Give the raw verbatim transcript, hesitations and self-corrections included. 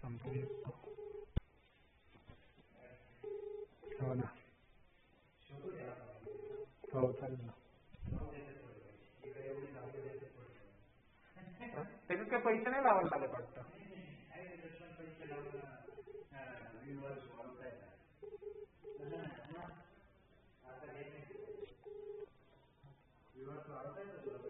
संपवून देतो. हो ना. हो चालेल ना. त्याच्यात काय पैसे नाही लावायला लागत वाटतं.